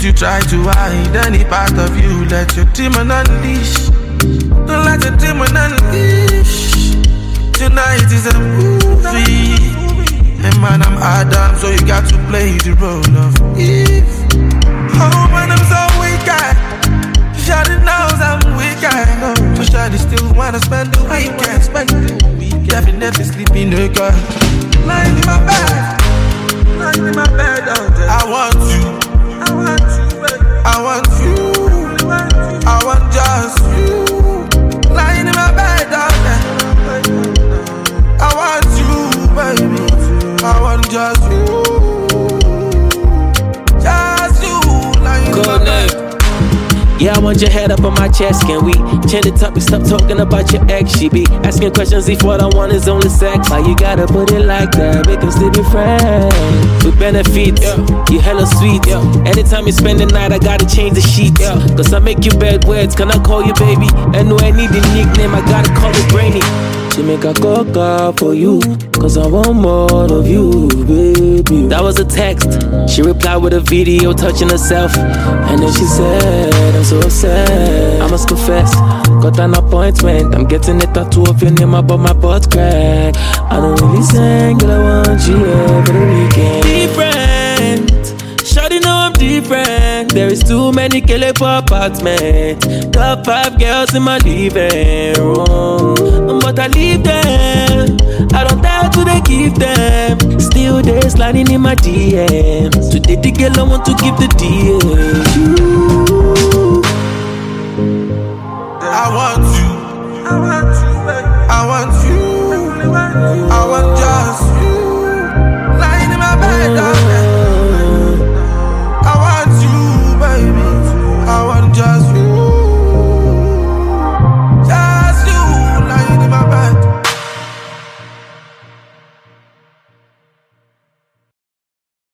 you try to hide any part of you, let your demon unleash. Don't let your demon unleash. Tonight is a movie. And man, I'm Adam, so you got to play the role of Eve. Oh man, I'm so weak, Shawty knows I'm weak, but Shawty still wanna spend the weekend. Definitely sleeping the girl. Lying in my bed. Lying in my bed all day. I want you, baby. I want you, I want just you. Lying in my bed all day. I want you, baby. I want just you. Just you. Lying in my bed. Yeah, I want your head up on my chest. Can we change the topic? Stop talking about your ex. She be asking questions if what I want is only sex. Why you gotta put it like that? We can still be friends with benefits. You hella sweet. Anytime you spend the night, I gotta change the sheets. Cause I make you bad words. Can I call you baby? And no, I need a nickname. I gotta call it Brainy. She make a coca for you, cause I want more of you, baby. That was a text. She replied with a video touching herself. And then she said, I'm so upset, I must confess. Got an appointment, I'm getting a tattoo of your name above my butt crack. I don't really sing, but I want you every weekend. Different, shawty know I'm different. There is too many killer for apartment. Top 5 girls in my living room, but I leave them. I don't dare to they give them. Still they sliding in my DMs. Today the girl I want to give the DMs. I want you, baby. I want you, I want